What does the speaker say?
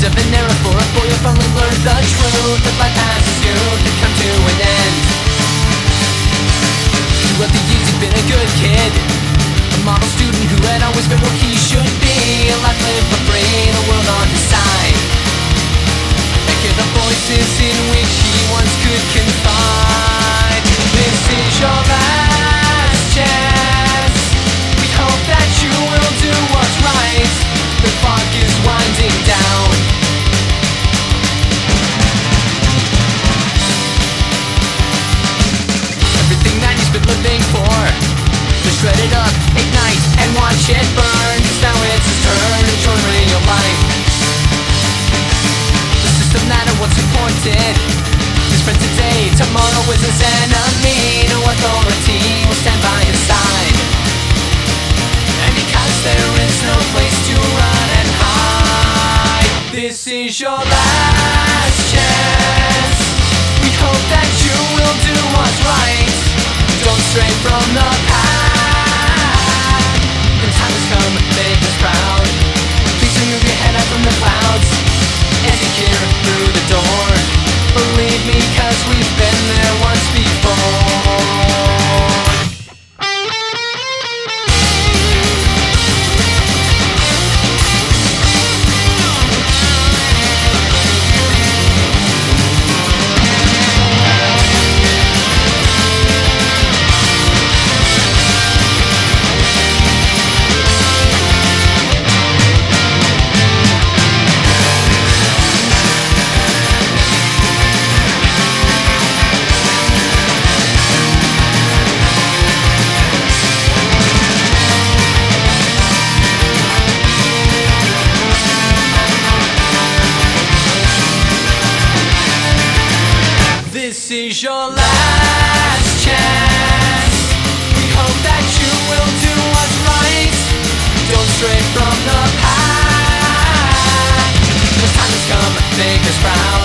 of an era for a boy who finally learned the truth that life passes you to come to an end. Throughout the years he'd been a good kid, a model student who had always been what he should be. A life lived for free, the world on his side. And hear the voices in which he once could confide. This is your last chance. We hope that you will do what's right. The clock is winding down. Everything that he's been living for, just shred it up, ignite, and watch it burn. 'Cause now it's his turn to join real life. The system that it once supported, his friend today, tomorrow is his enemy. No authority will stand by his side. And because there is no place to run and hide, this is your last chance. We hope that you will do what's right. Don't stray from the path. The time has come, make us proud. Please remove your head out from the clouds and be here through the door. Believe me, 'cause we've been there once before. This is your last chance. We hope that you will do what's right. Don't stray from the path. The time has come, make us proud.